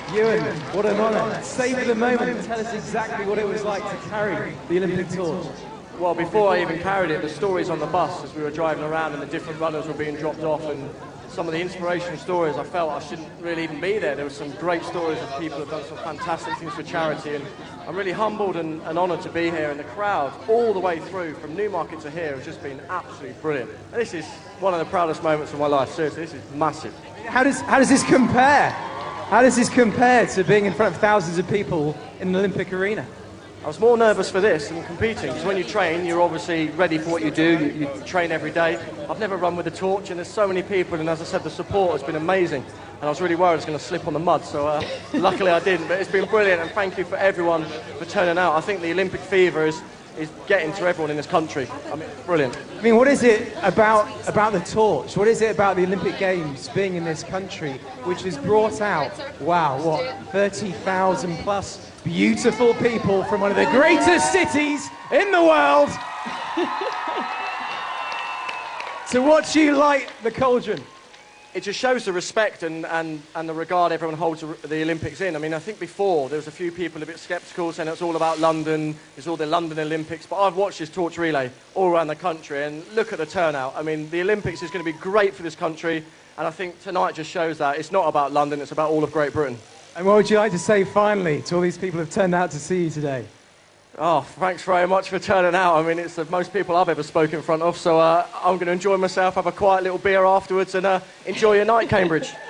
Ewan, what an honour. Save the moment. Tell us exactly what it was like to carry the Olympic torch. Well, before I even carried it, the stories on the bus as we were driving around and the different runners were being dropped off, and some of the inspirational stories, I felt I shouldn't really even be there. There were some great stories of people who have done some fantastic things for charity, and I'm really humbled and honoured to be here. And the crowd all the way through from Newmarket to here has just been absolutely brilliant. And this is one of the proudest moments of my life. Seriously, this is massive. How does this compare? How does this compare to being in front of thousands of people in an Olympic arena? I was more nervous for this than competing, because when you train, you're obviously ready for what you do. You train every day. I've never run with a torch, and there's so many people, and as I said, the support has been amazing. And I was really worried I was going to slip on the mud, so luckily I didn't. But it's been brilliant, and thank you for everyone for turning out. I think the Olympic fever is getting to everyone in this country. I mean, it's brilliant. I mean, what is it about the torch? What is it about the Olympic Games being in this country which has brought out, 30,000 plus beautiful people from one of the greatest cities in the world to watch you light the cauldron? It just shows the respect and the regard everyone holds the Olympics in. I mean, I think before there was a few people a bit sceptical, saying it's all about London, it's all the London Olympics, but I've watched this torch relay all around the country, and look at the turnout. I mean, the Olympics is going to be great for this country, and I think tonight just shows that it's not about London, it's about all of Great Britain. And what would you like to say finally to all these people who have turned out to see you today? Oh, thanks very much for turning out. I mean, it's the most people I've ever spoken in front of, so I'm going to enjoy myself, have a quiet little beer afterwards, and enjoy your night, Cambridge.